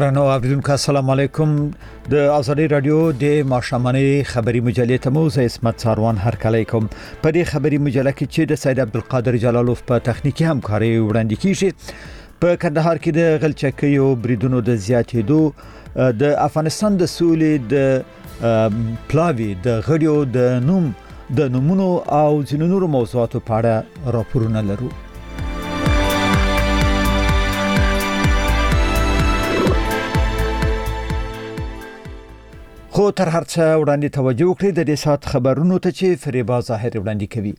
درنو اوریدونکو السلام علیکم د ازادي رادیو د ماشامنۍ خبری مجلې ته مو زه اسمت ساروان هرکلی کوم. په دې خبری مجله کې چې د سید عبدالقادر جلالوف په تخنیکی همکاري وړاندې کیږي په کندهار کې د غلچکیو بریدونو د زیاتېدو د افغانستان د سولې د پلاوی د غړیو د نمونو او ځینو نورو موضوعاتو په اړه راپورونه لرو. خو تر هر څه وړاندې توجه وکړئ د دې سات خبرونو ته چې فریبا ظاهر وړاندې کوي.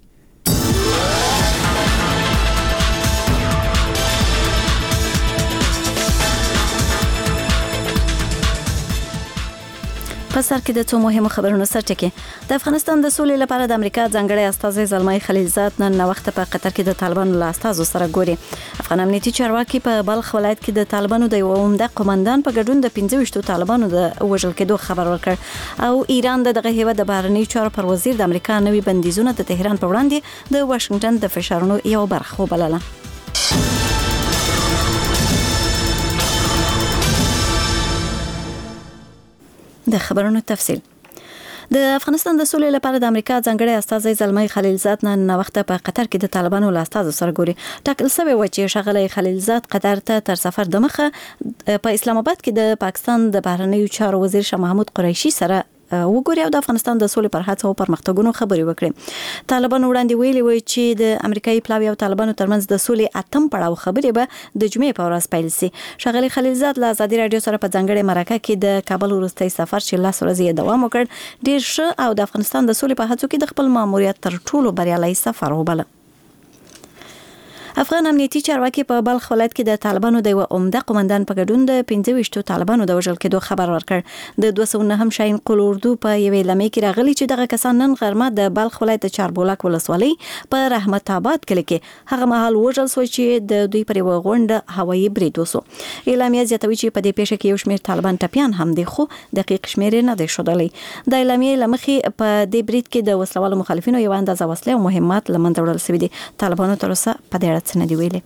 په سر کې د څو مهمو خبرونو سرټکی. د افغانستان د سولې لپاره د امریکا ځانګړی استازی زلمای خلیلزاد نن وخت په قطر کې د طالبانو له استازو سره ګوري. افغان امنیتي چارواکي په بلخ ولایت کې د طالبانو د یو عمده قومندان په ګډون د 25 طالبانو د وژل کېدو خبر ورکړ او ایران دغه هیواد د بهرنی چارو پر وزیر د امریکا نوي بندیزونه د تهران په وړاندې د واشنگټن د فشارونو یو برخه وبلله. د خبرونو تفصیل. د افغانستان د سولې لپاره د امریکا ځانګړی استازی زلمای خلیلزاد نن وخت په قطر کې د طالبانو له استازو سره ګوري. ټاکل شوی و چې ښاغلی خلیلزاد قطر ته تر سفر د مخه په اسلام آباد کې د پاکستان د بهرنیو چارو وزیر شاه محمود قریشي سره وګوري او د افغانستان د سولې پر هڅو او پرمختګونو خبرې وکړي. طالبانو وړاندې ویلي وي چې د امریکایي پلاوی او طالبانو ترمنځ د سولې اتم پړاو خبرې به د جمعې په ورځ پیل شي. ښاغلی خلیلزاد له ازادي رادیو سره په ځانګړي مرکه کې د کابل وروستي سفر چې 10 ورځې دوام وکړ ډیر ښه او د افغانستان د سولې په هڅو کې د خپل ماموریت تر ټولو بریالي سفر وبله. افغان امنیتي چارواکي په بلخ ولایت کې د طالبانو د یو عمده قومندان په ګډون د 25 طالبانو د وژل کېدو خبر ورکړ. د 209 شاهین قل اردو په یوې لمې کې راغلي چې دغه کسان نن غرمه د بلخ ولایت د چاربولک ولسوالۍ په رحمت آباد کلی کې هغه مهال وژل شو چې د دوی پر یو غونډه هوایي برید وسو. اعلامیه زیاتوي چې په دې پیښه کې یو شمېر طالبان ټپیان هم دي خو دقیق شمېر نه دی ښودلی. د اعلامیې لمخې په دې برید کې د وسلوالو مخالفینو یو اندازه وسلې او مهمات لمنځه وړل شوي دي. طالبانو تر اوسه په دې اړه څه نه دي ویلي.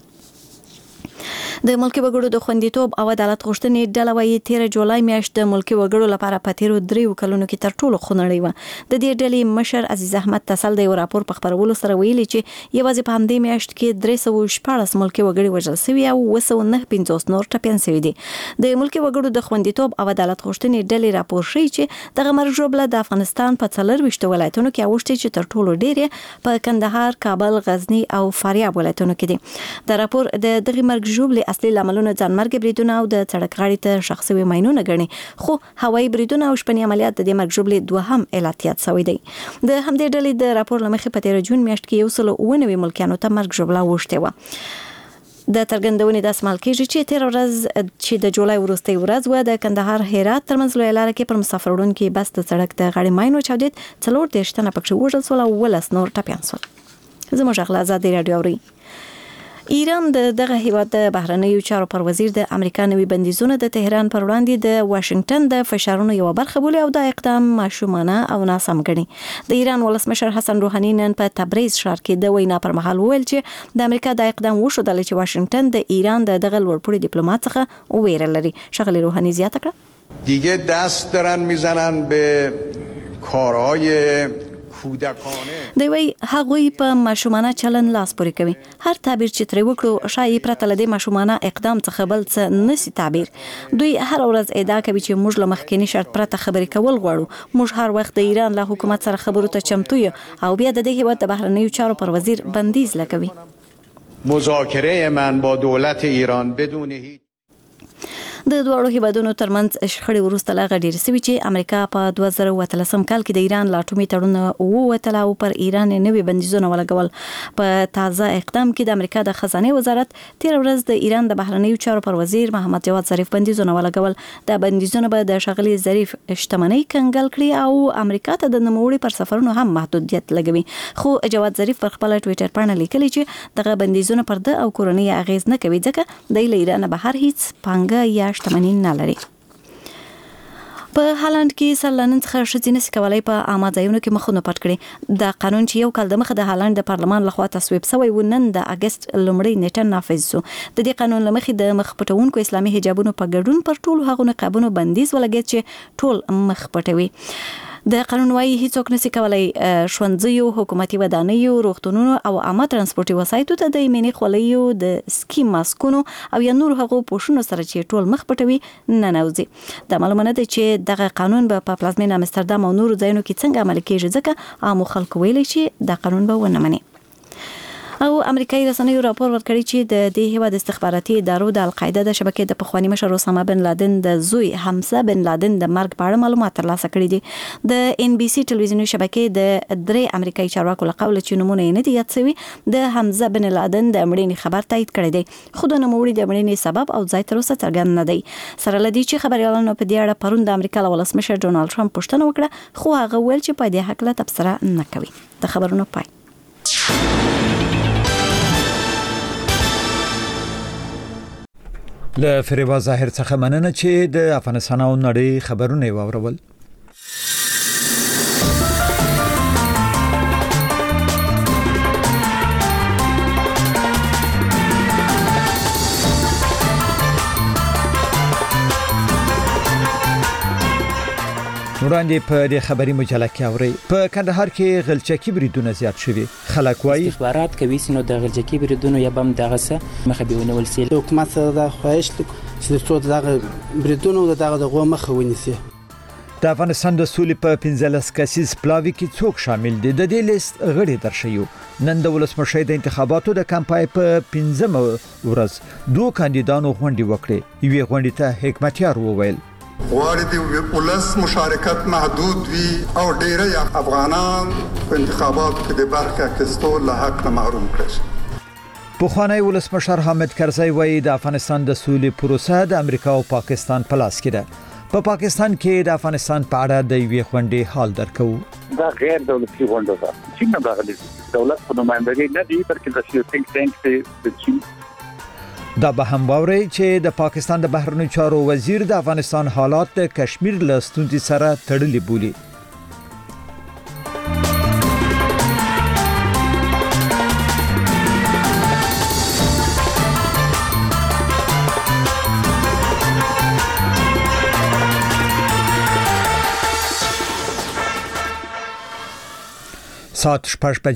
د ملکي وګړو د خوندیتوب او عدالت غوښتنې ډله وايي 13 جولای میاشت د ملکي وګړو لپاره په تیرو 3 کلونو کې تر ټولو خونړۍ و. د دې ډلې مشر عزیز احمد تسل د یو راپور په خبرولو سره ویلي چې یوازې په همدې میاشت کې 314 ملکي وګړي وژل شوي او 259 نور ټپیان شوي دي. د ملکي وګړو د خوندیتوب او عدالت غوښتنې ډلې راپور ښیي چې دغه مرګ ژوبله د افغانستان په 24 ولایتونو کې اوښتې چې تر ټولو ډېرې په کندهار، کابل، غزنی او فاریاب ولایتونو کې دي. د راپور د دغه مرګ ژوبلې اصلي لاملونه ځانمرګ بریدونه او د سړک غاړې ته شخصي ماینونه ګڼي خو هوایي بریدونه او شپني عملیات د دې مرګ ژوبلې دوهم علتیات شوی دی. د همدې ډلې د راپور لمخې په 13 جون میاشت کې 190 ملکیانو ته مرګ ژوبله وشته و. د ترګندونې د اسمال کېږي چې 13 ورځ چې د جولای وروستۍ ورځ و د کندهار هرات ترمنځ لوی لار کې پر مسافر وړونکي بس د سړک د غاړې ماینو چاودید 4 تنه پکې وژل شول او 10 نور ټپیان شول. زموږ غلا ازادي رادیو اوري. ایران دغه هیواد د بهرنیو چارو پر وزیر د امریکا نوي بندیزونه د تهران پر وړاندې د واشنگټن د فشارونو یو برخه بولي او د اقدام ماشومانه او ناسم ګڼي. د ایران ولسمشر حسن روحاني نن په تبریز ښار کې د وینا پر مهال وویل چې د امریکا د اقدام وښودل چې واشنگټن د ایران دغه لوړپوړي ډیپلوماټ څخه ویره لري. ښاغلی روحاني زیاته کړه دیگه دست دارن میزنن به کارهای دی وی هغوی په ماشومانه چلن لاس پورې کوي. هر تعبیر چې ترې وکړو شایي پرته له دې ماشومانه اقدام څخه بل څه نسی تعبیر. دوی هر ورځ ادعا کوي چې موږ له مخکینی شرط پرته خبرې کول غواړو. موږ هر وخت د ایران له حکومت سره خبرو ته چمتو یو او بیا د دې هیواد د بهرنیو چارو پر وزیر بندیز لګوي. مذاکره من با دولت ایران بدون هیچ د دوه هیوادونو ترمنځ شخړې وروسته لا غډیر سوي چې امریکا په 2013 کال کې د ایران لا اټومي تړون ووتل او پر ایران نوي بندیزونه ولګول. په تازه اقدام کې د امریکا د خزانه وزارت 13 ورځ د ایران د بهرنیو چارو پر وزیر محمد جواد ظریف بندیزونه ولګول. د بندیزونه به د ښاغلي ظریف شتمنۍ کنګل کړي او امریکا ته د نوموړي پر سفرونو هم محدودیت لګوي. خو جواد ظریف پر خپل ټوئیټر باندې لیکلي چې دغه بندیزونه پر د او کورنۍ اغیز نه کوي ځکه د ایران بهر هیڅ پانګه یا شتمنۍ نه لري. په هالند کې سرلانن څخه شتینه سکولای په عامه ځایونو کې مخونه پټ کړي. د قانون چې یو کال د مخه د هالند د پارلمان لخوا تصویب شوی و نن د اگست لومړۍ نیټه نافذ شو. د دې قانون لمخې د مخ پټونکو اسلامي حجابونو په ګډون پر ټولو هغو نقابونو بندیز ولګید چې ټول مخ پټوي. د قانون وايي هیڅوک نشي کولای ښوونځیو، حکومتي ودانیو، روغتونونو او عامه ترانسپورتي وسایطو ته د ایمني خولیو، د سکی ماسکونو او یا نور هغو پوښونو سره چې ټول مخ پټوي نه نوځي. د معلومه ده چې دغه قانون په پلازمینه امستردام او نور ځایونو کې څنګه عملي کیږي ځکه عام خلک ویلي چې د قانون به ونه مني. او امریکایي رسنیو راپور ورکړی چې د دې هیواد استخباراتي ادارو د القاعده د شبکې د پخوانی مشر اسامه بن لادن د زوی حمزه بن لادن د مرګ په اړه معلومات ترلاسه کړي دي. د ان بي سي ټلویزیوني شبکې د درې امریکایي چارواکو له قوله چې نمونه یې نه دي یاد شوي د حمزه بن لادن د مړینې خبر تایید کړی دی، خو د نوموړي د مړینې سبب او ځای تر اوسه څرګند نه دی. سره لدی چې خبريالانو په دې اړه پرون د امریکا له ولسمشر ډونالد ټرمپ پوښتنه وکړه، خو هغه ویل چې په دې حق له تبصره نه کوي. د خبرونو پای. له فریبا ظاهر څخه مننه چې د افغانستان او نړۍ خبرونه واورول. وړاندې په دې خبري مجله کې اوري په کندهار کې غلچکی بریدونه زیات شوي. خلک وايي استخبارات کوي چې نو د غلچکی بریدونو یا بم دغه څه مخه به ونول سي. حکومت سره د خواهش چې څو دغه بریدونو دغه مخه ونیسي. د افغانستان د سولې په 15 کسیز پلاوی کې څوک شامل دي؟ د دې لیست غړي درشيو. نن د ولسمشر د انتخاباتو د کمپاین په 15 ورځ دوه کاندیدانو غونډې وکړې. یوې غونډې ته حکمتیار وویل غواړي د ولس مشارکت محدود وي او ډېری افغانان په انتخاباتو کې د برخه اخیستو له حق نه محروم کړي. پخوانی ولسمشر حامد کرزی وایي د افغانستان د سولې پروسه د امریکا او پاکستان په لاس کې ده. په پاکستان کې د افغانستان په اړه د یوې غونډې حال درکو. دا غیر دولتي غونډه ده چې نه راغلي دولت په نمائندګۍ نه دی بلکې د شیوتینګ ټینک د چین. دا به هم باوري چې د پاکستان د بهرنیو چارو وزیر د افغانستان حالات د کشمیر له ستونزې سره تړلي بولي. ساعت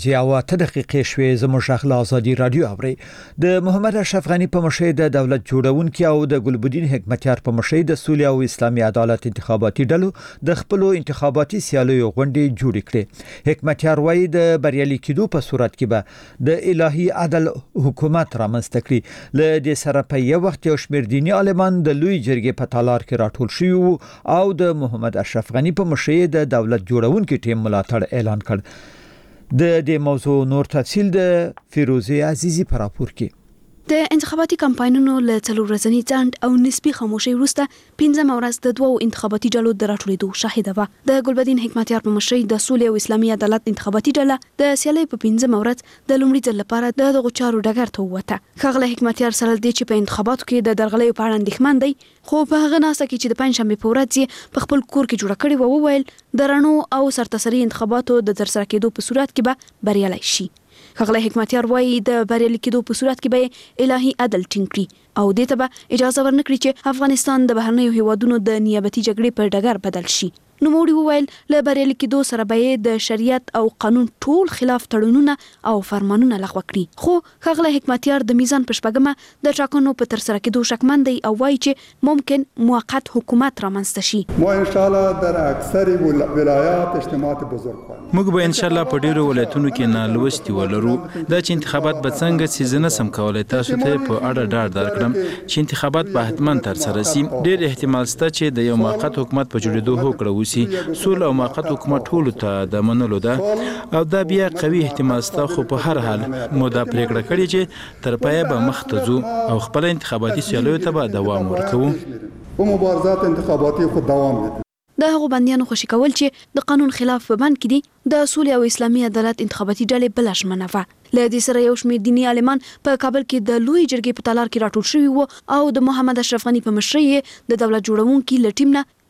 6:08 شوي. زموږ شغله ازادي رادیو اوري. د محمد اشرف غنی په مشرۍ د دولت جوړونکو او د ګلبدین حکمتیار په مشرۍ د سولې او اسلامي عدالت انتخاباتي ډلو د خپل انتخاباتي سیالیو غونډې جوړ کړې. حکمتیار وایي د بریالي کېدو په صورت کې به د الهي عدل حکومت رامنځته کړي. له دې سره په یو وخت یو شمېر دینی عالمان د لوی جرګې په تالار کې راټول شوي او د محمد اشرف غنی په مشرۍ د دولت جوړونکو ټیم ملاتړ اعلان کړ. د دې موضوع نور تفصیل د فیروزه عزیزی پر راپور کې. د انتخاباتي کمپاینونو له څلور ورځني ځنډ او نسبی خاموشي وروسته 15 ورځ د دوو انتخاباتي ډلو د راټولېدو شاهده و. د ګلبدین حکمتیار په مشرۍ د سولې او اسلامي عدالت انتخاباتي ډله د سیالۍ په 15 ورځ د لومړي ځل لپاره د دغو چارو ډګر ته ووته. ښاغلی حکمتیار سره د چې په انتخاباتو کې د درغلیو په اړه اندېښمن دی، خو په هغه ناسه کې چې د پنځشنبې په ورځ یې په خپل کور کې جوړه کړې و وویل د رڼو او سرتاسري انتخاباتو د ترسره کېدو په صورت کې به بریالی شي. ښاغلی حکمتیار وایي د بریالي کېدو په صورت کې به الهي عدل ټینګ کړي او دې ته به اجازه ورنکړي چې افغانستان د بهرنیو هیوادونو د نیابتي جګړې پر ډګر بدل شي. نوموړي وویل له بریالي کېدو سره به د شریعت او قانون ټول خلاف تړونونه او فرمانونه لغوه کړي. خو ښاغلی حکمتیار د میزان په شپږمه د ټاکنو په ترسره کېدو شکمن دی او وایي چې ممکن موقت حکومت رامنځته شي. ما ان شاء الله در اکثر ولایات اجتماعات بزرگ خواهیم. موږ به ان شاء الله په ډیرو ولایتونو کې نالوستي ولرو. دا چې انتخابات به څنګه سیزنه سم کولای تاسو ته په اړه ډاډ درکړم چې انتخابات به حتماً ترسره شي. ډیر احتمال شته چې د یو موقت حکومت په جوړېدو هوکړه وشي. سول او موقت حکومت ټول ته د منلو ده او دا بیا قوي احتمال شته، خو په هر حال مودا پریکړه کړې چې تر پایه به مخ ته ځو او خپل انتخاباتي سیالیو ته به دوام ورکوو. و مبارزات انتخاباتی خود دوام میده. د هغو بندیانو خوشي کول چې د قانون خلاف په بند کې دي د سولې او اسلامي عدالت انتخاباتي ډلې بل ژمنه و. له دې سره یو شمېر دینی عالمان په کابل کې د لوی جرګې په تالار کې راټول شوي وو او د محمد اشرف غنی په مشرۍ د دولت جوړونکو له ټیم نه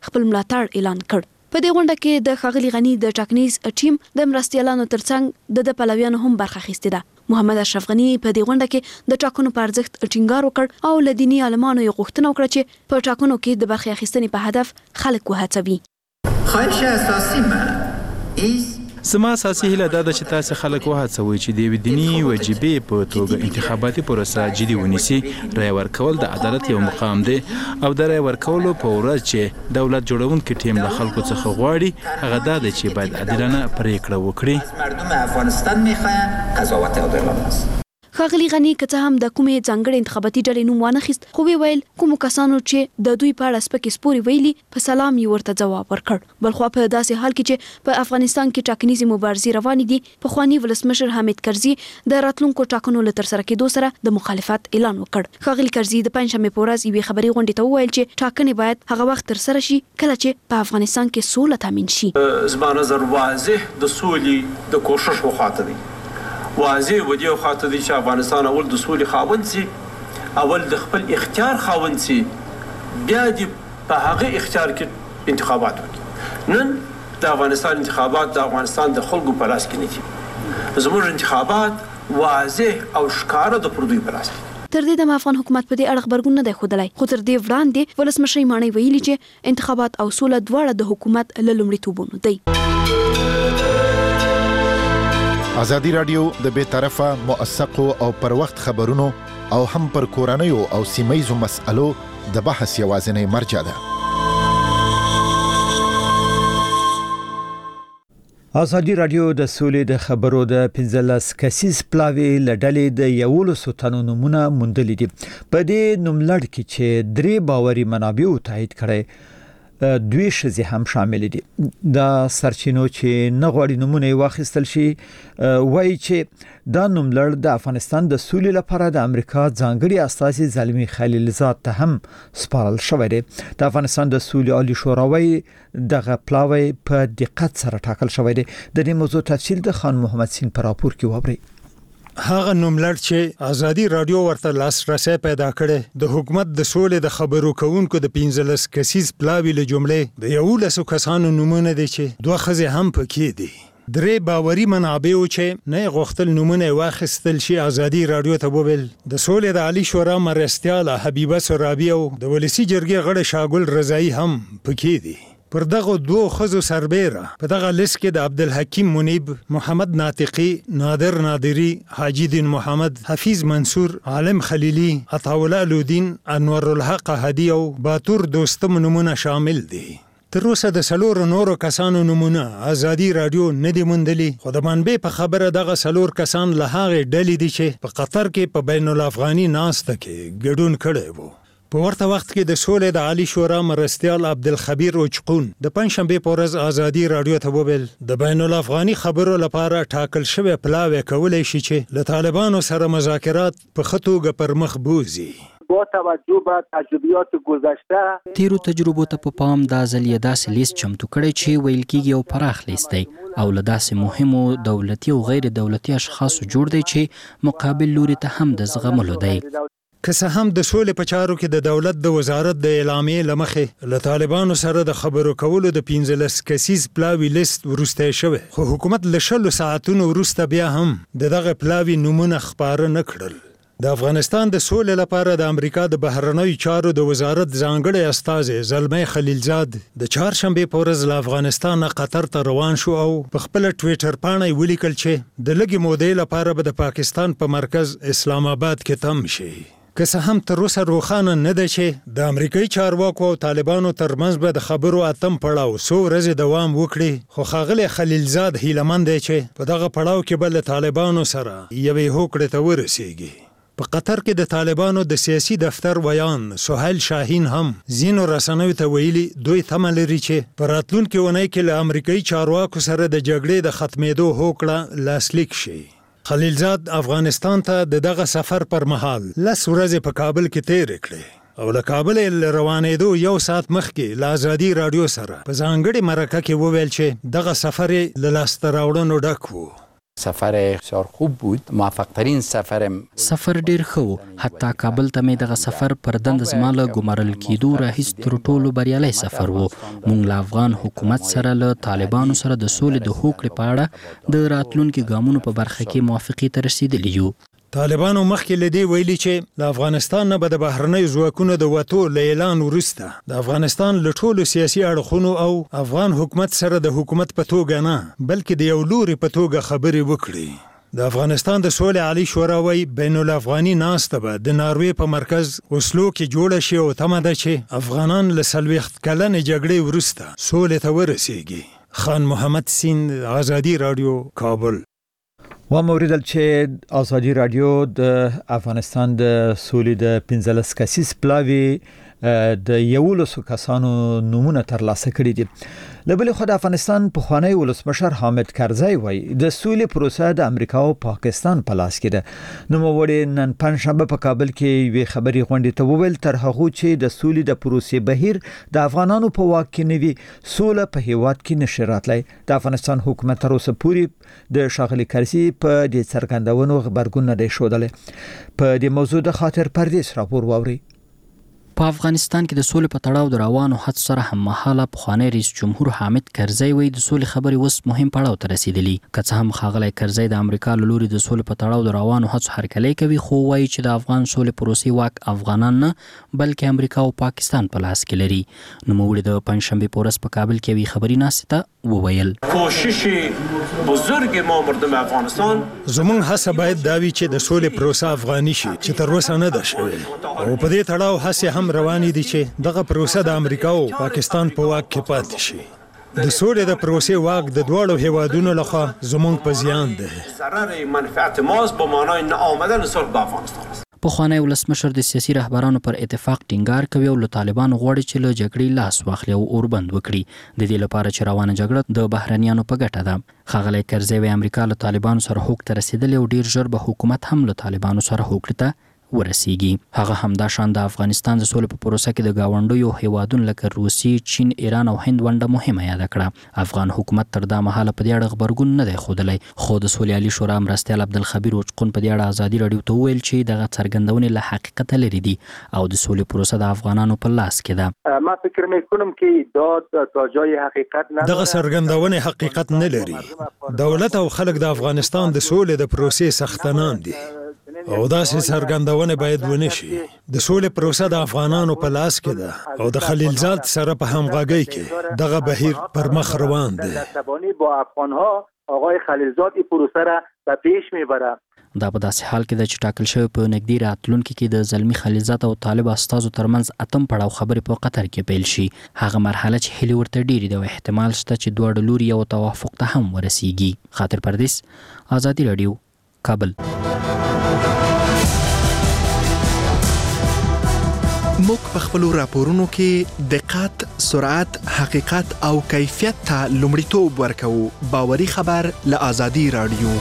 خپل ملاتړ اعلان کړ. په دې غونډه کې د ښاغلي غني د ټاکنیز ټیم د مرستیالانو ترڅنګ د پلویانو هم برخه اخیستې ده. محمد اشرف غني په دې غونډه کې د ټاکنو په ارزښت ټینګار وکړ او له دیني عالمانو یې غوښتنه وکړه چې په ټاکنو کې د برخې اخیستنې په هدف خلک وهڅوي. خواهش اساسی من زما اساسي هیله دا ده چې تاسو خلک وهڅوئ چې د دینی واجبې په توګه انتخاباتي پروسه جدي ونیسي. رای ورکول د عدالت یو مقام دی او د رای ورکولو په ورځ چې دولت جوړونکي ټیم له خلکو څخه غواړي هغه دا دی چې باید عادلانه پریکړه وکړي. مردم افغانستان میخواهند قضاوت عادلانه است. ښاغلي غني که څه هم د کومې ځانګړې انتخاباتي ډلې نوم وانخیست خو ویل کومو کسانو چې د دوی په اړه سپکې سپورې ویلي په سلام یې ورته ځواب ورکړ. بلخوا په داسې حال کې چې په افغانستان کې ټاکنیزې مبارزې روانې دي پخواني ولسمشر حامد کرزي د راتلونکو ټاکنو له ترسره کېدو سره د مخالفت اعلان وکړ. ښاغلي کرزي د پنځشنبې په ورځ یوې خبري غونډې ته وویل چې ټاکنې باید هغه وخت ترسره شي کله چې په افغانستان کې سوله تامین شي. زما نظر واضح د سولې د کوشش وخاطه دی. واضح و دی خاطر دی چې افغانستان اول د سولې خاوند سي، اول د خپل اختیار خاوند سي، بیا د په هغه اختیار کې انتخابات وکړي. نن د افغانستان انتخابات د افغانستان د خلکو په لاس کې نه دي. زموږ انتخابات واضح او ښکاره د پردوی په لاس کې. تر دې د افغان حکومت په دې اړه خبرګون نه دی ښودلی خو تر دې وړاندې ولسمشر ماڼۍ ویلي چې انتخابات او سوله دواړه د حکومت له لومړیتوبونو دی. ازادي رادیو د بې طرفه موثقو او پر وخت خبرونو او هم پر کورنیو او سیمه‌یزو مسألو د بحث یوازینی مرجع ده. ازادي رادیو د سولې د خبرو د 15 کسیز پلاوی لړلې د 11 تنو نمونه موندل دي. په دې نوملړ کې چې درې باوري منابعو تایید کړي دوی شزي هم شامل دي. دا سرچینو چې نه غواړي نمونه واخیستل شي وایي چې دا نوملړ د افغانستان د سولې لپاره د امریکا ځانګړي استازي زلمی خلیلزاد ته هم سپارل شوی دی. د افغانستان د سولې عالی شورا دغه پلاوی په دقت سره ټاکل شوی دی. د دې موضوع تفصیل د خان محمد سین پر راپور کې وبري. هغه نوملړ چې ازادي رادیو ورته لاسرسي پیدا کړي د حکومت د سولې د خبرو کوونکو د 15 کسیز پلاوی له جملې د 11 کسانو نمونه دي چې دوه ښځې هم پکې دي. درې باوري منابعو چې نه غوښتل نمونه واخیستل شي ازادي رادیو ته وویل د سولې د عالی شورا مرستیاله حبیبه سرابی او د ولسی جرګې غړي شاګل رضایی هم پکې دي. پر دغه دوه خزو سربېره په دغه لیست کې د عبدالحکیم منیب، محمد ناطقي، نادر نادری، حاجی دین محمد، حفیظ منصور، عالم خلیلی، عطاءالله لودین، انور الحق هدی او باتور دوستم نمونه شامل دي. تر اوسه د سلور نورو کسانو نمونه ازادي رادیو نه دی موندلي خو د منبع په خبره دغه سلور کسان له هغه ډلې دي چې په قطر کې په بین الافغاني ناسته کې ګډون کړی وو. په ورته وخت کې د سولې د عالی شورا مرستیال عبدالخبیر اوچقون د پنځشنبه په ورځ ازادي رادیو ته وویل د بین الافغاني خبرو لپاره ټاکل شوی پلاوی کولای شي چې له طالبانو سره مذاکرات په خطوګه پر مخ بوزي. با توجه به تجربیات گذشته تیرو تجربو ته په پام د ازلیه داسې لیست چمتو کړي چې ویل کېږي او پراخ لیست دی او له داسې مهمو دولتي او غیر دولتي اشخاصو جوړ دی چې مقابل لوري ته هم د زغملو دی. که څه هم د سولې په چارو کې د دولت د وزارت د اعلامیې لمخې له طالبانو سره د خبرو کولو د 15 کسیز پلاوی لیست ورسته شوی خو حکومت له 20 ساعتونو وروسته بیا هم دغه پلاوی نمونه خبره نه کړل. د افغانستان د سولې لپاره د امریکا د بهرنیو چارو د وزارت ځانګړی استازی زلمی خلیلزاد د چهارشنبه په ورځ له افغانستان قطر ته روان شو او په خپل ټویټر باندې ولیکل چې د لږې مودې لپاره به د پاکستان په مرکز اسلام آباد کې تم شي. که څه هم تر اوسه روښانه نه ده چې د امریکایي چارواکو او طالبانو ترمنځ به د خبرو اتم پړاو څو ورځې دوام وکړي خو ښاغلی خلیلزاد هیلهمند دی چې په دغه پړاو کې به له طالبانو سره یوې هوکړې ته ورسیږي. په قطر کې د طالبانو د سیاسي دفتر ویان سهیل شاهین هم ځینو رسنیو ته ویلي دوی تمه لري چې په راتلونکې اونۍ کې له امریکایي چارواکو سره د جګړې د ختمېدو هوکړه لاسلیک شي. خلیلزاد افغانستان ته دغه سفر پر مهال 10 ورځې په کابل کې تیر کړې او له کابل روانېدو یو ساعت مخکې له ازادي رادیو سره په ځانګړي مرکه کې وویل چې دغه سفر له لاسته راوړنو ډک و. سفر بسیار خوب بود، موفق ترین سفر ډیر ښه و. حتی کابل ته مې دغه سفر پر دند زما له ګمارل کېدو راهیسې تر ټولو بریالی سفر و. موږ له افغان حکومت سره له طالبانو سره د سولې د هوکړې په اړه د راتلونکي ګامونو په برخه کې موافقې ته رسیدلي یو. طالبانو مخکې له دې ویلي چې د افغانستان نه به د بهرنیو ځواکونو د وتو له اعلان وروسته د افغانستان له ټولو سیاسي اړخونو او افغان حکومت سره د حکومت په توګه نه بلکې د یو لوري په توګه خبرې وکړي. د افغانستان د سولې عالی شورا وایي بین الافغاني ناسته به د ناروې په مرکز اوسلو کې جوړه شي او تمه ده چې افغانان له 40 کلنې جګړې وروسته سولې ته ورسیږي. خان محمد سیند، آزادي رادیو، کابل. و موریدل چې آزادي رادیو د افغانستان د سولې د 15 کسیز پلاوی د 11 کسانو نمونه ترلاسه کړي دي. لبل خو د افغانستان پخوانی ولسمشر حامد کرزی وایي د سولې پروسه د امریکا او پاکستان په لاس کې ده. نو موږ نن پنځشنبه په کابل کې وی خبري غونډې ته وویل تر هغه چې د سولې د پروسې بهیر د افغانانو په واک کې نوي سوله په هیواد کې نشراتلای. د افغانستان حکومت تر اوسه پورې د شاغلي کرزی په دې څرګندونو خبرګون نه دی شودلې. په دې موضوع د خاطر پردیس راپور واوري. په افغانستان کې د سولې په تړاو د روانو هڅو سره هممهاله پخوانی رئیس جمهور حامد کرزی وایي د سولې خبرې اوس مهم پړاو ته رسیدلي. که څه هم ښاغلی کرزی د امریکا له لوري د سولې په تړاو د روانو هڅو هرکلی کوي، خو وایي چې د افغان سولې پروسې واک افغانان نه بلکې امریکا او پاکستان په لاس کې لري. نوموړي د پنځشنبې په ورځ په کابل کې یوې خبري ناستې ته وویل کوشش بزرگ ما مردم افغانستان زمون هڅه باید دا وي چې د سولې پروسه افغاني شي چې تر اوسه نه ده شوې، او په دې تړاو هڅې هم روانې دي چې دغه پروسه د امریکا او پاکستان په واک کې پاتې شي. د سولې د پروسې واک د دواړو هیوادونو لخوا زمونږ په زیان ده. ضرر منفعت ماست به معنای نه آمدن صلح به افغانستان است. پخوانی ولسمشر د سیاسي رهبرانو پر اتفاق ټینګار کوي او له طالبانو غواړي چې له جګړې لاس واخلي او اوربند وکړي. د دې لپاره چې روانه جګړه د بهرنیانو په ګټه ده. ښاغلی کرزی وایي امریکا له طالبانو سره هوکړې ته رسېدلې او ډیر ژر به حکومت هم له طالبانو سره هوکړې ته ورسیږي. هغه همدا شان د افغانستان د سولې په پروسه کې د گاونډیو هیوادونو لکه روسیې، چین، ایران او هند ونډه مهمه یاد کړه. افغان حکومت تر دا مهاله په دې اړه خبرګون نه دی ښودلی، خو د سولې عالی شورا مرستیال عبدالخبیر وچقون په دې اړه ازادي راډیو ته وویل چې دغه څرګندونې له حقیقته لرې دي او د سولې پروسه د افغانانو په لاس کې ده. ما فکر میکنم که تا جای حقیقت نداره. دغه څرګندونې حقیقت نه لري. دولت او خلک د افغانستان د سولې د پروسې سختنان دي او داسې څرګندونه باید ونه شي. د سولې پروسه د افغانانو په لاس کې ده او د خلیلزاد سره په همغږۍ کې دغه بهیر پر مخ روان دی. با افغانها آقای خلیلزاد این پروسه را به پیش میبره. دا په داسې حال کې ده چې ټاکل شوی په نږدې راتلونکي کې د زلمی خلیلزاد او طالب استازو ترمنځ اتم پړاو خبرې په قطر کې پیل شي. هغه مرحله چې هیلې ورته ډېرې ده او احتمال شته چې دواړه لوري یو توافق ته هم ورسیږي. خاطر پردیس، آزادي راډیو، کابل. موږ په خپلو راپورونو کې دقت، سرعت، حقیقت او کیفیت ته لومړیتوب ورکوو. باوري خبر له آزادي راډیو.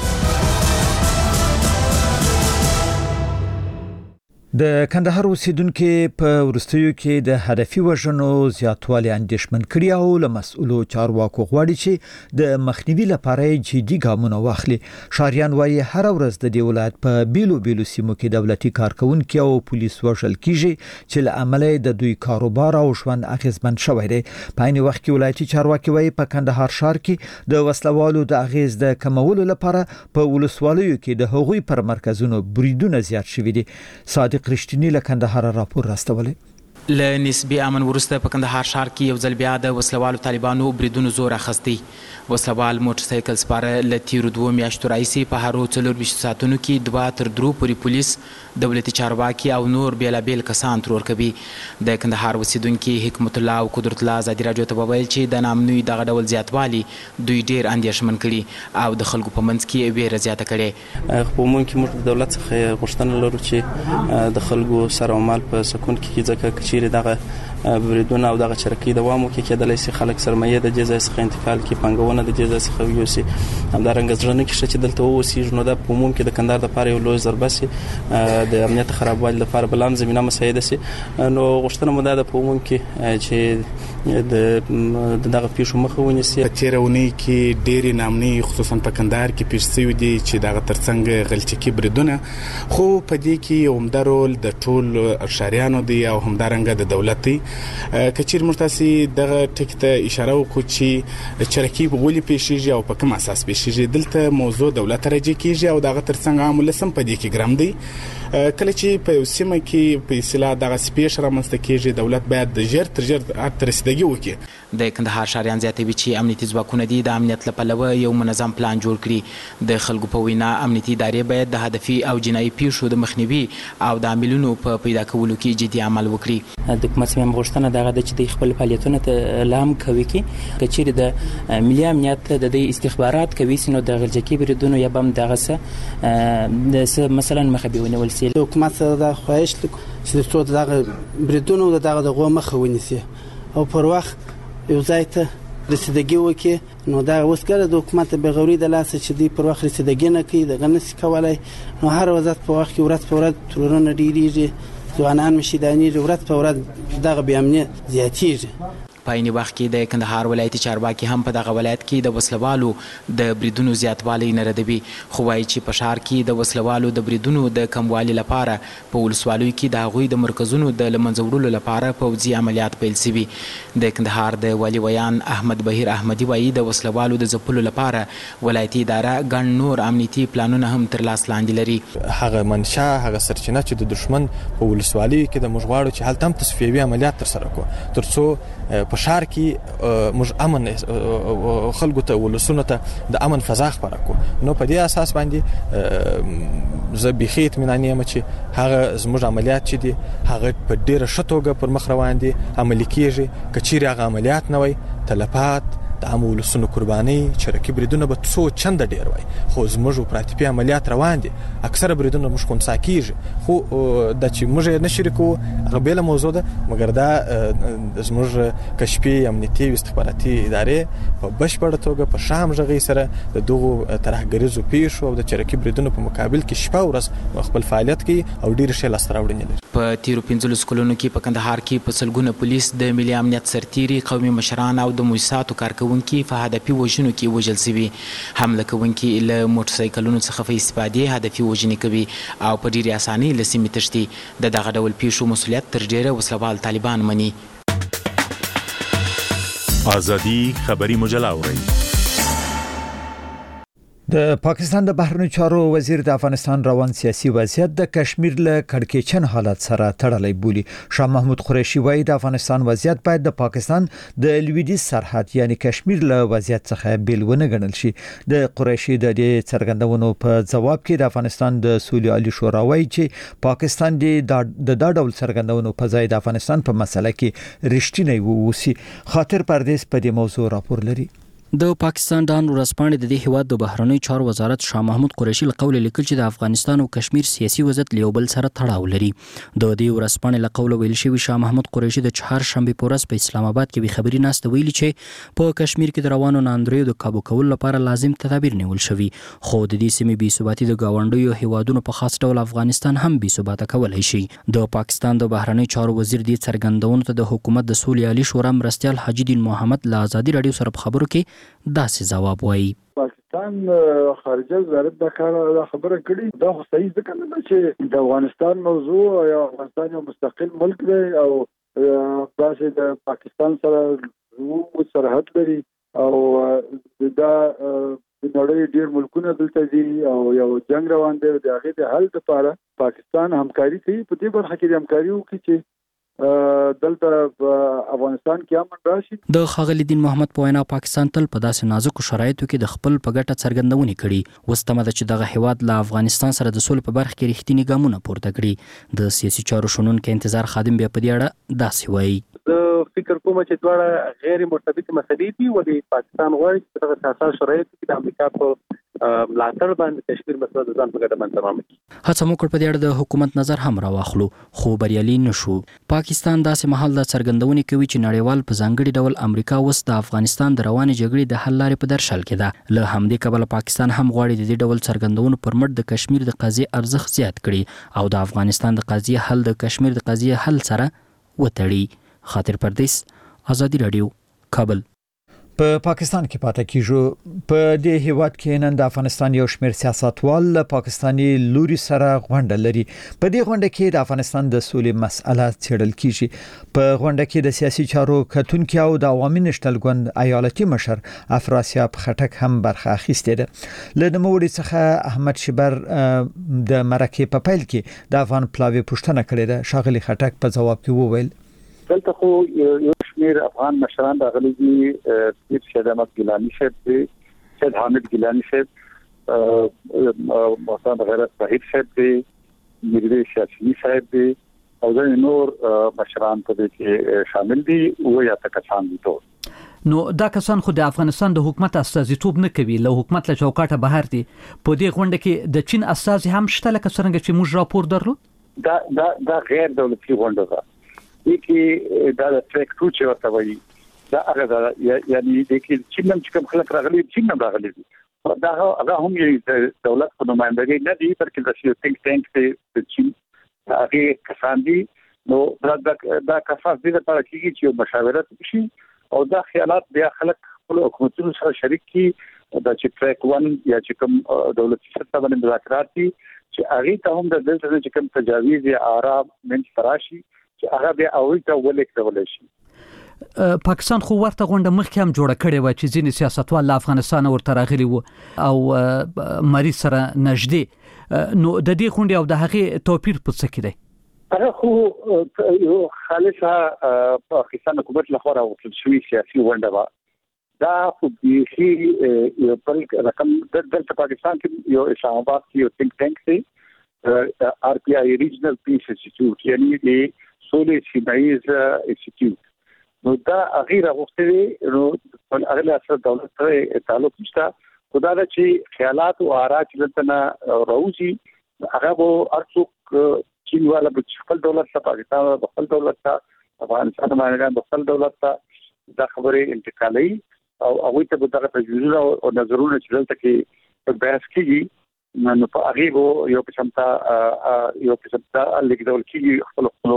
د کندهار اوسیدونکو په ورستیو کې د هدفي وژنو زیاتوالی اندېښمن کړي او له مسؤلو چارواکو غواړي چې د مخنیوي لپاره جدي ګامونه واخلي. شاریان وایي هر ورځ د دې ولایت په بیلو بیلو سیمو کې دولتي کارکونکو او پولیس وژل کیږي چې له امله د دوی کاروبار او ژوند اغیزمن شوی دی. په عین وخت کې ولایتي چارواکي وایي په کندهار ښار کې د وسلوالو د اغیز د کمولو لپاره په ولسوالیو کې د هغوی پر مرکزونو بریدونه زیات شوي دي. صادق رښتینی له کندهار راپور راستولی. له نسبي امن وروسته په کندهار ښار کې یو ځل بیا د وسلوالو طالبانو بریدونو زور اخیستی. وسلوال موټرسایکل سپاره له تیرو 2 میاشتو راهیسې په هرو 24 ساعتونو کې 2 تر 3 پورې پولیس، دولتي چارواکي او نور بیلابیل کسان ترور کوي. د کندهار اوسیدونکي حکمت الله او قدرت الله آزادي راډیو ته وویل چې د نامنوي دغه ډول زیاتوالي دوی ډیر اندېښمن کړي او د خلکو په منځ کې ویره زیاته کړې. خو مونږ موږ د دولت څخه غوښتنه لرو چې د خلکو سره عمل په سکون کې ځکه چې کچیر دغه بریدونه او دغه چرکی دوام وکړي کېدلی شي خلک سرمایه د دې ځای څخه انتقال کړي، پانګونه د دې ځای څخه ویوسي. همدارنګه زړه نه کېږي چې دلته واوسېږي، نو دا په عموم کې د کندهار دپاره یو لوی ضربه سي، د امنیت خرابوالي لپاره بله هم زمینه مساعده سي. نو غوښتنه مو دا ده په عموم کې چې د دغه پیښو مخه ونیسي. په تېره اونۍ کې ډېرې ناامنۍ خصوصا په کندهار کې پیښ شوي دي چې دغه ترڅنګ غلچکي بریدونه، خو په دې کې عمده رول د ټول ښاریانو دی او همدارنګه د دولت دی. که چیرې موږ تاسې دغه ټکي ته اشاره وکړو چې چرکي ولې پیښیږي او په کوم اساس پیښیږي. دلته موضوع دولت راجع کیږي او دغه ترڅنګ عام ولس هم په دې کې ګرم دی. کله چې په یو سیمه کې په اصطلاح دغه پیښه رامنځته کیږي، دولت باید د ژر تر ژره رسیدګي وکړي. د کندهار ښاریان زیاتوي چې امنیتي ځواکونه دي د امنیت له پلوه یو منظم پلان جوړ کړي. د خلکو په وینا امنیتي ادارې باید د هدفي او جنایي پیښو د مخنیوي او د عاملونو په پیدا کولو کې جدي عمل وکړي. د حکومت هم غوښتنه دغه د چې د خپل فعالیتونو ته لام کوي کې چیرې د ملي امنیت د استخبارات کوي سينو د غلجکی بریدونو یا بم دغه څه مثلا مخبي ونیول سي. حکومت سره د خواهش چې څو دغه بریدونو دغه مخه ونیسي او پر وخت یو ځای ته رسیدګي وکړي. نو دا اوس کله د حکومت بغوري د لاس چې دی پر وخت رسیدګي نه کوي، دغه نس کولای. نو هر وخت په وخت کې ورځ په ورځ ترورونه ډیریږي، ځوانان مشیدانیږي، ورځ په ورځ دغه بې امنیت زیاتیږي. په عین وخت کې د کندهار ولایتي چارواکي هم په دغه ولایت کې د وسلوالو د بریدونو زیاتوالی نه ردوي، خو وایي چې په ښار کې د وسلوالو د بریدونو د کموالي لپاره په ولسوالیو کې د هغوی د مرکزونو د له منځه وړلو لپاره پوځي عملیات پیل شوي. د کندهار د والي ویان احمد بهیر احمدي وایي د وسلوالو د ځپلو لپاره ولایتي اداره ګڼ نور امنیتي پلانونه هم تر لاس لاندې لري. هغه منشا هغه سرچینه چې د دشمن په ولسوالیو کې د موږ غواړو چې هلته هم تصفیوي عملیات ترسره کړو ترڅو په شهر کې موږ امن خلکو ته ولسونو ته د امن فضا خپره کړو. نو په دې اساس باندې زه بيخي اطمینان یم چې هغه زموږ عملیات چې دي هغه په ډیره ښه توګه پر مخ روان دي، عملي کیږي. که چیرې هغه عملیات نه وي، تلفات د عام ولسونو قرباني چرکی بریدونه به څو چنده ډیر وای، خو زموږ اپراتیفي عملیات روان دي. اکثره بریدونه موږ خونسا کیږي، خو د چې موږ نه شریکو هغه بیل موضوع ده، مګر دا زموږ کشفي امنیتي او استخباراتي ادارې په بشپړه توګه په شام ژغې سره د دغه ترهګریزو پیښو او د چرکی بریدونو په مقابل کې شپه ورځ خپل فعالیت کوي او ډیر ښه لاسته راوړنې لري. په تیرو 15 کلونو کې په کندهار کې په سلګونه پولیس د ملي امنیت سرتیري، قومي مشران او د موسساتو کارکوونکي په هدفي وژنو کې وژل شوي. حمله کوونکي له موټرسایکلونو څخه په استفادې هدفي وژنې کوي او په ډیرې اسانۍ له سیمې تښتي. د دغه ډول پیښو مسؤلیت تر ډیره وسلوال طالبان مني. آزادي خبري مجله اورئ. د پاکستان د بهرنیو چارو وزیر د افغانستان روان سیاسي وضعیت د کشمیر له کړکېچن حالت سره تړلی بولی. شاه محمود قریشي وایي د افغانستان وضعیت باید د پاکستان د لویدیځ سرحد یعنی کشمیر له وضعیت څخه بیل ونه ګڼل شي. د قریشي د دې څرګندونو په جواب کې د افغانستان د سولې عالی شورا وایي چې پاکستان د دا ډول څرګندونو په ځای د افغانستان په مسله کې رښتینی ووسی. خاطر پردیس په دې موضوع راپور لري. د پاکستان د ورځپاڼې د دې هیواد د بهرنیو چارو وزارت شاه محمود قریشي له قوله لیکل چې د افغانستان او کشمیر سیاسي وضعیت له بل سره تړاو لري. د دې ورځپاڼې له قوله ویل شوی شاه محمود قریشي د چهارشنبه په ورځ په اسلام آباد کې به خبري ناسته ویلي چې په کشمیر کې د روانو ناندریو د کابو کول لپاره لازم تدابیر نیول شوي، خو د دې سیمې بې ثباتي د گاونډیو هیوادونو په خاص ډول افغانستان هم بې ثباته کولای شي. د پاکستان د بهرنیو چارو وزیر دې څرګندونو ته د حکومت د سولې عالی شورا مرستیال حاجی دین محمد له آزادي رادیو سره په خبرو کې داسې جواب وایي. پاکستان خارجه وزارت د خبره کړي دا خو صحیح ځکه نه چې د افغانستان موضوع یا افغانستان یو مستقل ملک دی او تاسو د پاکستان سره یو سرحد لري او دا د نړۍ ډیر ملکونه دلته دي او یو جنگ روان دی. د هغې د حل لپاره پاکستان همکاري کوي. په دې برخه کې همکاري وکړي چې دلته افغانستان کې امن راشي. د ښاغلي دین محمد په وینا پاکستان تل په داسې نازکو شرایطو کې د خپل په ګټه څرګندونې کړي. اوس تمه ده چې دغه هیواد له افغانستان سره د سولې په برخه کې رښتینی ګامونه پورته کړي. د سیاسي چارو شنونکي انتظار خادم بیا په دې اړه داسې وایي. زه فکر کوم چې دواړه غیر مرتبط مسلې دي، ولې پاکستان غواړي چې دغه سیاسي شرایطو کې د امریکا په ملاتړ باندې کشمیر مسله د ځان په ګټه باندې تمام کړي. هڅه مو کړ په دې اړه د حکومت نظر هم راواخلو خو بریالي نشو. پاکستان داسې مهال د څرګندونې کوي چې نړیوال په ځانګړي ډول امریکا اوس د افغانستان د روانې جګړې د حل لارې په درشل کې ده. له همدې کبله پاکستان هم غواړي د دې ډول څرګندونو پر مټ د کشمیر د قضیې ارزښت زیات کړي او د افغانستان د قضیې حل د کشمیر د قضیې حل سره وتړي. خاطر پردیس، آزادی رادیو، کابل. په پاکستان کې پاتې کیږو. په دې هیواد کې نن د افغانستان یو شمېر سیاستوال له پاکستاني لوري سره غونډه لري. په دې غونډه کې د افغانستان د سولې مسأله څېړل کیږي. په غونډه کې د سیاسي چارو کتونکو او د عوامي نشتل ګوند ایالتي مشر افراسیاب خټک هم برخه اخیستې ده. له نوموړي څخه احمد شبر د مرکې په پیل کې د افغان پلاوی پوښتنه کړې ده. ښاغلي خټک په جواب کې وویل دلته خو یو شمېر افغان مشران راغلي دي، سید احمد ګیلاني صاحب دی، سید حامد ګیلاني صاحب، محسن غیرت صاحب صاحب دی، میرویس شاهشینی صاحب دی او ځینې نور مشران په دې کې شامل دي او یا تکسان دي. نو دا کسان خو د افغانستان د حکومت استازیتوب نه کوي، له حکومت له چوکاټه بهر دي. په دې غونډه کې د چین استازي هم شته لکه څنګه چې موږ راپور درلود. دا غیر دولتي غونډه ده. کې دا ټریک ټو چې ورته وایي دا هغه یعنی د کې چې نن چې کوم خلک راغلي چې نن راغلي دي دا هغه هم یې دولت په نمائندګۍ نه دي بلکې د سیو ثینک ټانک ته چې هغه کسان دي. نو دا کسان دې لپاره کېږي چې مشاورت وشي او دا خیالات بیا خلک خپل حکومتونو سره شریک کړي دا چې ټریک 1 یا چې کوم دولتي سطح باندې مذاکرات دي چې هغه ته هم د دلته چې کوم تجاویز یا آرام من فراشي چې هغه بیا اوی ته ولیکول شي. پاکستان خو ورته غونډه مخکې هم جوړه کړې و چې ځینې سیاستوال له افغانستان ورته راغلي وو او مریض سره نږدې. نو د دې غونډې او د هغې توپیر په څه کې دی؟ هغه خو یو خالصه پاکستان حکومت لخوا راوستل شوې سیاسي غونډه وه. دا خو بیخي یو بل رقم دلته پاکستان کې یو اسلام آباد کې یو ثینک ټانک دی RPI ریجنل پیس انسټیټیوټ یعنی د سولې سیمایز انسټیټیوټ. نو دا هغه راغوښتي نو هغه سره دولت سره تعلق نشته. خدای دا چې خیالات او آرا چې دلته نه راوځي هغه به ارڅوک چین والا به خپل دولت ته پاکستان به خپل دولت ته افغانستان باندې خپل دولت ته دا خبره انتقالي او هغه ته به دغه تجویزونه او نظرونه چې دلته کې بحث کیږي نو په هغه یو قسمه لیکدول کیږي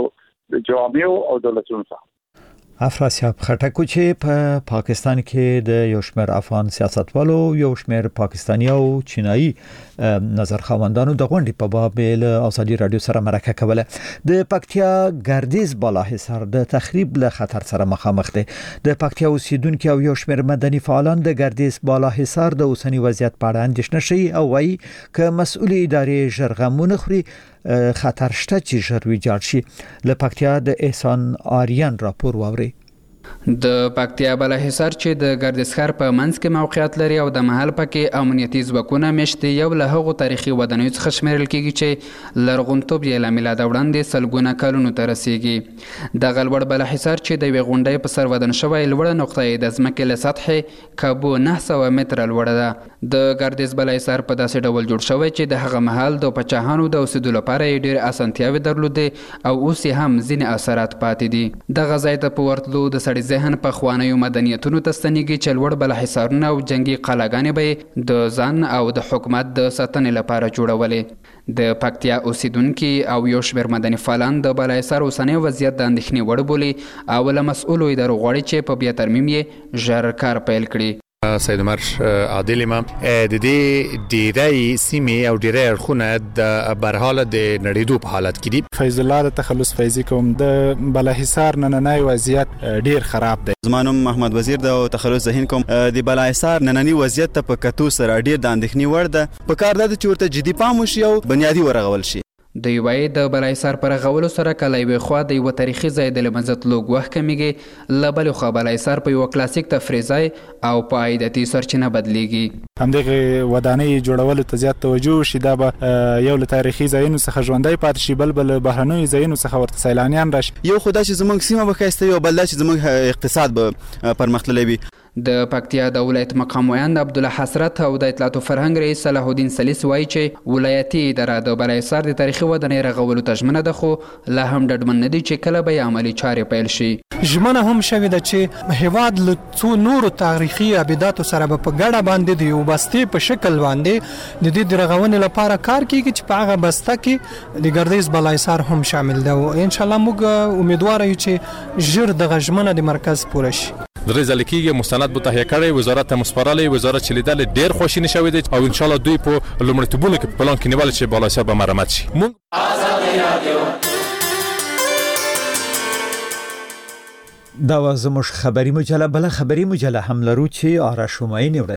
خپل جوامع او دولتونو ته. افراسیاب خټک چې په پاکستان کې د یو شمېر افغان سیاستوالو یو شمېر پاکستاني او چینایي نظر خواندانو د غونډې په باب له ازادي رادیو سره مرکه کوله. د پکتیا ګردیز بالاحصار د تخریب له خطر سره مخامخ دی. د پکتیا اوسیدونکو او یو شمېر مدني فعالان د ګردیز بالاحصار د اوسنی وضعیت په اړه اندېښنه شوي او وایي چې مسؤل ادارې ژرغمونه خوري خطر شته چې ژر ویجاړ شي. له پکتیا د احسان آریان راپور واوري. د پکتیا بالاحصار چې د ګردیز په منځ کې موقعیت لري او د محل پکې امنیتي ځواکونه مشته یو له هغو تاریخي ودانیو څخه شمیرل کیږي چې لرغونتوب یې له میلاد وړاندې سلګونه کلونو ته رسیږي. د غلبړ بالاحصار چې د یوې غونډۍ په سر ودان شوی لوړه نقطه یې د ځمکې له سطحې کابو 900 متره لوړه ده. د ګردیز بالاحصار په داسې ډول جوړ شوی چې د هغه محل د پچاهانو د اوسېدو لپاره یې ډېرې اسانتیاوې درلودې او اوس یې هم ځینې اثرات پاتې دي. دغه ځای ته په ورتلو د سړي ذهن په خوانیو مدنیتونو ته ستنېږي چې لوړ بالاحصارونه او جنگي قلعه‌ګانې به د ځان او د حکومت د ساتنې لپاره جوړولې. د پکتیا اوسیدونکي او یو شمېر مدني فعالان د بالاحصار اوسنی وضعیت د اندېښنې وړ بولي او له مسؤلو ادارو غواړي چې په بیا ترمیم یې ژر کار پیل کړي. سید عمر عادل ما د دې ډیری سیمې او ډیری اړخونه د برحال د نړیدو په حالت کې دي. فیض الله د تخلص فیضی کوم د بالاحصار نننی وضعیت ډیر خراب دی. زمانم محمد وزیر د تخلص ذهن کوم د بالاحصار نننی وضعیت ته په کتو سره ډیر د اندېښنې وړ ده. په کار ده چې ورته جدي پام وشي او بنیادی ورغول شي. د یوې د بالاحصار پر غولو سره کله یوې خوا د یو تاریخي ځای د لمنځه تلو ګواښ کمیږي، له بلې خوا بالاحصار په یو کلاسیک تفریح ځای او په عایدتي سرچینه بدلیږي. همدغه ودانۍ جوړولو ته زیات توجه وشي دا به یو له تاریخي ځایونو څخه ژوندی پاتې شي، بل بهرنیو ځایونو څخه ورته سیلانیان راشي. یو خو دا چې زموږ سیمه به ښایسته وي او بل دا چې زموږ اقتصاد به پرمختللی وي. د پکتیا د ولایت مقام ویاند عبدالله حسرت او د اطلاعات او فرهنګ رئیس صلاح الدین سلیس وایي چې ولایتي اداره د بالاحصار د تاریخي ودانۍ رغولو ته ژمنه ده، خو لا هم ډډمن نه دي چې کله به عملي چارې پیل شي. ژمنه هم شوې ده چې هیواد له څو نورو تاریخي ابداتو سره به په ګډه باندې د یو بستې په شکل باندې د دې د رغونې لپاره کار کیږي چې په هغه بسته کې د ګردیز بالاحصار هم شامل ده او ان شاء الله موږ امیدوار یو چې ژر د ژمنه د مرکز پوره شي. درې ځله کېږي مستند به تهیه کړی، وزارت ته مسپارلی، وزارت چې لیدل ډېر خواشینی شوی دی او ان شاء الله دوی په لومړیتوبونو کې په پلان کې نیول چې بالاحصار به مرمت شي. دا زموږ خبری مجله. بل خبری مجله هم لرو چې آرش همایون